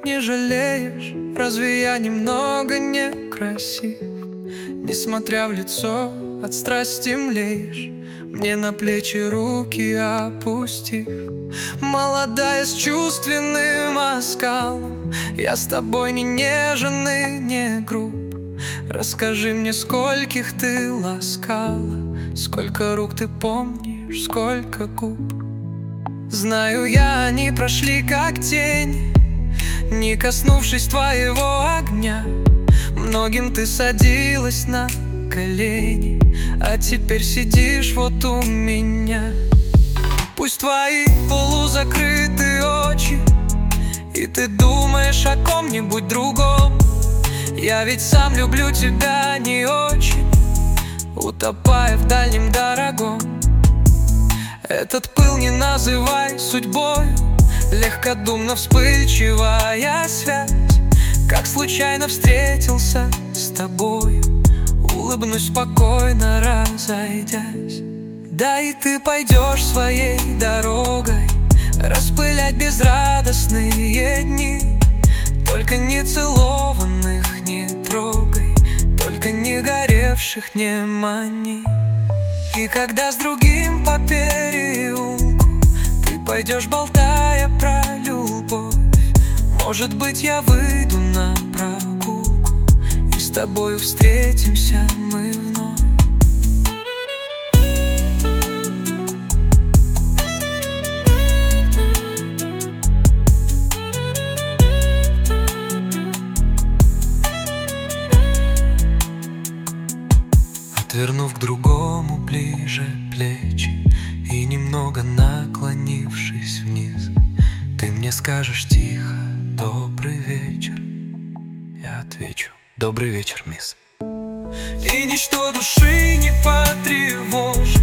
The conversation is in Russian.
не жалеешь? Разве я немного не красив? Несмотря в лицо, от страсти млеешь, мне на плечи руки опустив. Молодая с чувственным оскалом, я с тобой не нежен и не груб. Расскажи мне, скольких ты ласкала, сколько рук ты помнишь, сколько губ. Знаю я, они прошли как тень, не коснувшись твоего огня. Многим ты садилась на колени, а теперь сидишь вот у меня. Пусть твои полузакрыты очи, и ты думаешь о ком-нибудь другом. Я ведь сам люблю тебя не очень, утопая в дальнем дорогом. Этот пыл не называй судьбой, легкодумно вспыльчивая связь. Как случайно встретился с тобой, улыбнусь спокойно, разойдясь. Да и ты пойдешь своей дорогой, распылять безрадостные дни. Только не целованных не трогай, только не горевших не мани. И когда с другим по переулку ты пойдешь, болтая про любовь, может быть, я выйду на прогулку, и с тобою встретимся мы вновь. Отвернув к другому ближе плечи и немного наклонившись вниз, ты мне скажешь тихо: добрый вечер. Я отвечу: добрый вечер, мисс. И ничто души не потревожит,